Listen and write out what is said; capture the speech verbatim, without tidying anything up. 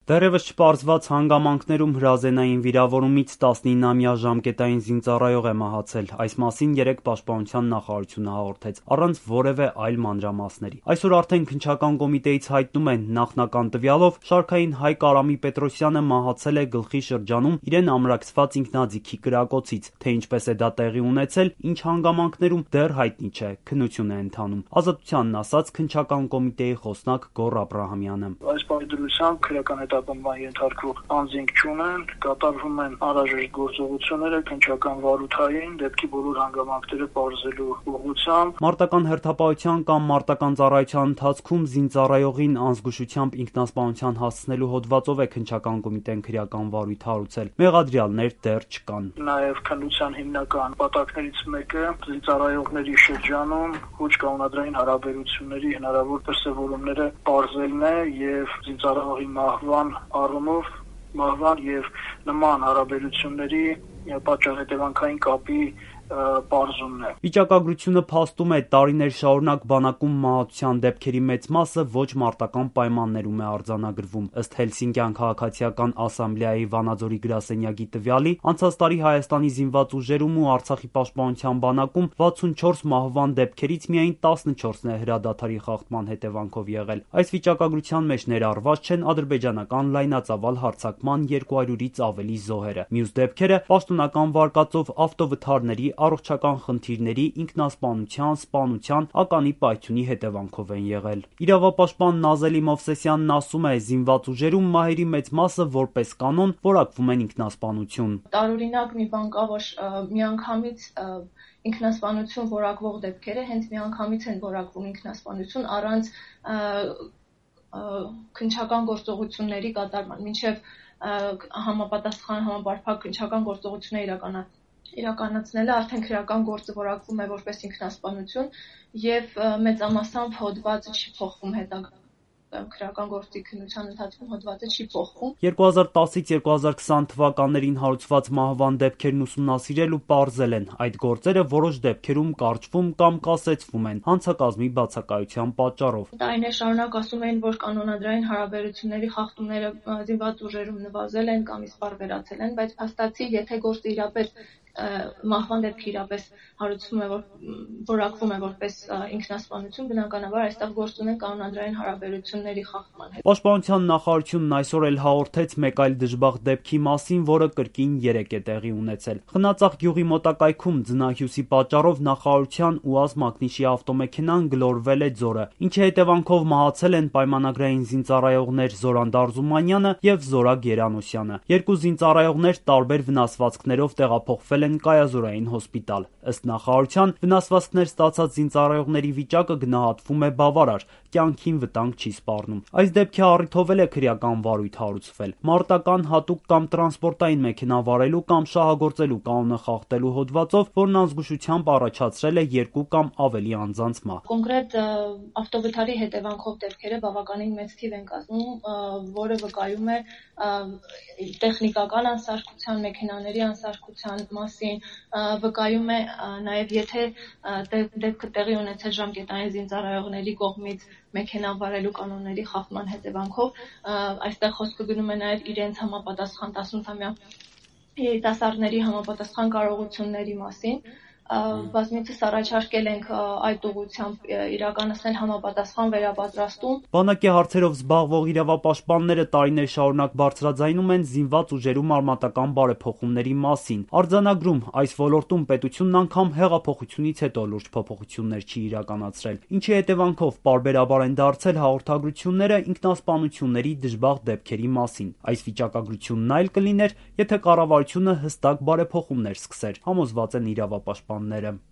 Դեռևս չպարզված հանգամանքներում հրազենային վիրավորումից տասնինամյա ժամկետային զինծառայող է մահացել։ Այս մասին երեկ Պաշտպանության նախարարությունը հաղորդեց, առանց որևէ այլ մանրամասների։ Այսօր արդեն քննչական կոմիտեից հայտնում են, նախնական տվյալով շարքային Հայկ Արամի Պետրոսյանը մահացել է գլխի շրջանում իրեն ամրացված ինքնաձիգի կրակոցից, թե ինչպես է դա տեղի ունեցել, ինչ հանգամանքներում դեռ հայտնի չէ, քննություն է ընթանում։ Ազատությանն ասաց քննչական կոմիտեի խոսնակ Գոռ Աբրահամյանը։ Այս պայդրությամբ քրեական հետապնդման ենթարկվող անձինք չունեն, կատարվում են անհրաժեշտ գործողությունները քննչական վարութային դեպքի բոլոր հանգամանքները պարզելու ուղղությամբ։ Մարտական հերթապահության կամ մարտական ծառայության ընթացքում զինծառայողին անզգուշությամբ ինքնասպանության հասցնելու հոդվածով է քննչական կոմիտեն քրեական վարույթ հարուցել։ Մեղադրյալներ դեռ չկան։ Նաև քննության հիմնական պատակներից մեկը զինծառայողների շրջանում ոչ կանոնադրային հարաբերությունների հնարավոր դրսևորումները պարզելն է եւ զինծառայողի մահվան առումով մահվան եւ նման հարաբերությունների պատճառ-հետևանքային կապի պարզումն է։ Վիճակագրությունը փաստում է տարիներ շարունակ բանակում մահացության դեպքերի մեծ մասը ոչ մարտական պայմաններում է արձանագրվում։ Ըստ Հելսինկյան քաղաքացիական ասամբլեայի Վանաձորի գրասենյակի տվյալի, անցած տարի Հայաստանի զինված ուժերում ու Արցախի պաշտպանության բանակում վաթսունչորս մահվան դեպքերից միայն տասնչորսն է հրադադարի խախտման հետևանքով եղել։ Այս վիճակագրության մեջ ներառված չեն ադրբեջանական լայնածավալ հարձակման երկու հարյուրից ավելի զոհերը։ Մյուս դեպքերը պաշտոնական վարկածով ավտովթարների, առողջական խնդիրների, ինքնասպանության, սպանության, ականի պայթյունի հետևանքով են եղել։ Իրավապաշտպան Նազելի Մովսեսյանն ասում է, զինված ուժերում մահերի մեծ մասը որպես կանոն որակվում են ինքնասպանություն։ Տարօրինակ մի բան կա, որ միանգամից ինքնասպանություն որակվող դեպքերը հենց միանգամից են որակվում ինքնասպանություն առանց քննչական գործողությունների կատարման, մինչև համապատասխան համապարփակ քննչական գործողություններ իրականացնելը իրականացնելը արդեն քրեական գործը որակվում է որպես ինքնասպանություն եւ մեծամասամբ հոդվածը չի փոխվում հետագա քրեական գործի քննության ընթացքում հոդվածը չի փոխվում։ երկու հազար տասից երկու հազար քսան թվականներին հարուցված մահվան դեպքերն ուսումնասիրել ու պարզել են։ Այդ գործերը որոշ դեպքերում կարճվում կամ կասեցվում են հանցակազմի բացակայության պատճառով։ Տարիներ շարունակ ասում էին, որ կանոնադրային հարաբերությունների խախտումները զինված ուժերում նվազել են կամ իսպառ վերացել են, բայց փաստացի, եթե գործը իրապես մահվան դեպքը իրապես հարուցվում է, որ որակվում է որպես ինքնասպանություն, բնականաբար այստեղ գործ ունեն կանոնադրային հարաբերությունների խախտման հետ։ Պաշտպանության նախարարությունն այսօր էլ հաղորդեց մեկ այլ դժբախտ դեպքի մասին, որը կրկին երեկ է տեղի ունեցել։ Խնածախ գյուղի մոտակայքում ձնահյուսի պատճառով նախարարության ու ազմակնիշի ավտոմեքենան գլորվել է ձորը, ինչի հետևանքով մահացել են պայմանագրային զինծառայողներ Զորանդար Զումանյանը եւ Զորակ Երանոսյանը։ Երկու զինծառայողներ տարբեր վնասվածքներով տեղափոխվել են Կայազորային հոսպիտալ։ Ըստ նախարարության, վնասվածքներ ստացած զինծառայողների վիճակը գնահատվում է բավարար, կյանքին վտանգ չի սպառնում։ Այս դեպքի առիթով էլ է քրեական վարույթ հարուցվել։ Մարտական հատուկ կամ տրանսպորտային մեքենա վարելու կամ շահագործելու կանոնը խախտելու հոդվածով, որն անզգուշությամբ առաջացրել է երկու կամ ավելի անձանց մահ։ Կոնկրետ ավտովթարի հետևանքով դեպքերը բավականին մեծ թիվ են կազմում, որը վկայում է տեխնիկական անսարքության, մեքենաների անսարքության մասին, վկայում է նաև եթե դեպքը տեղի ունեցել ժամկետային զինծառայողների կողմից մեքենա վարելու կանոնների խախտման հետևանքով, այստեղ խոսքը գնում է նաև իրենց համապատասխան տասնութամյա երիտասարդների համապատասխան կարողությունների մասին։ Բազմիցս առաջարկել ենք այդ ուղղությամբ իրականացնել համապատասխան վերապատրաստում։ Բանակի հարցերով զբաղվող իրավապաշտպանները տարիներ շարունակ բարձրաձայնում են զինված ուժերում արմատական բարեփոխումների մասին։ Արձանագրում այս ոլորտում պետությունն անգամ հեղափոխությունից հետո լուրջ փոփոխություններ չի իրականացրել, ինչի հետևանքով պարբերաբար են դարձել հաղորդագրությունները ինքնասպանությունների դժբախտ դեպքերի մասին։ Այս վիճակագրությունն այլ կլիներ, եթե կառավարությունը հստակ բարեփոխումներ սկսեր, համոզված են իրավապաշտպանները։